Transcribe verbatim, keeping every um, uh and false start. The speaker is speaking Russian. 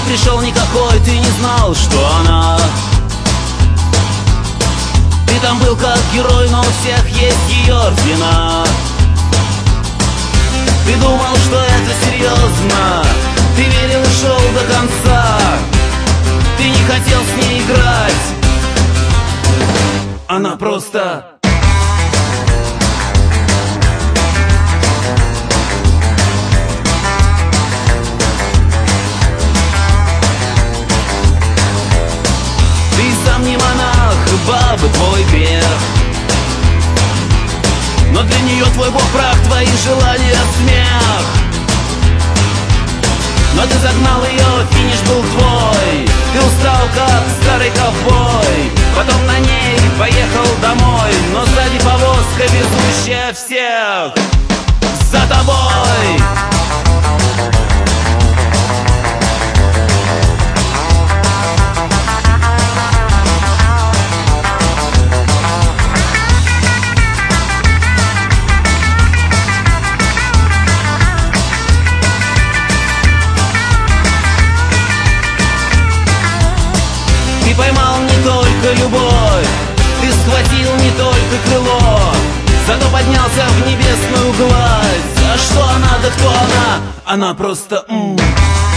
пришел никакой, ты не знал, что она. Ты там был как герой, но у всех есть ее ордена. Ты думал, что это серьезно, ты верил и шел до конца. Ты не хотел с ней играть, она просто... Ты сам не монах, баба твой грех, но для нее твой бог прах, твои желания смех. Но ты загнал ее, финиш был твой. Ты устал, как старый ковбой. Потом на ней поехал домой, но сзади повозка, везущая всех за тобой. Ты поймал не только любовь, ты схватил не только крыло, зато поднялся в небесную гладь. А что она, да кто она? Она просто... М -м.